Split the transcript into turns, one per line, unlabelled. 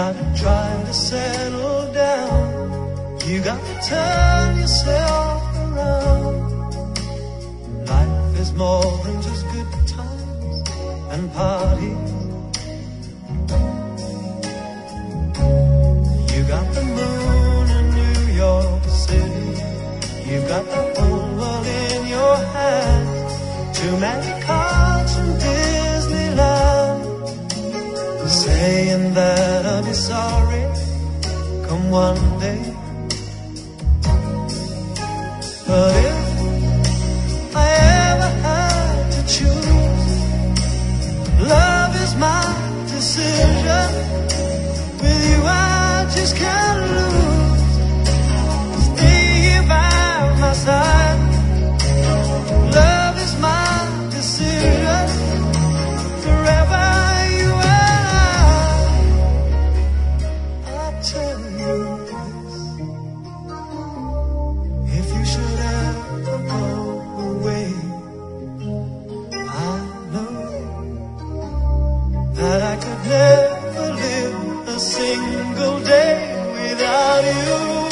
gotta try to settle down. You gotta turn yourself around. Life is more than just good times and parties. You got the moon in New York City. You've got the whole world in your hand. Too many cards from Disneyland, saying that I'll be sorry come one day. But if I ever had to choose, love is my decision. With you I just can't lose. Stay here by my side. Love is my decision. Forever you and I tell you this. If you should ever go away, I know that I could never live a single day without you.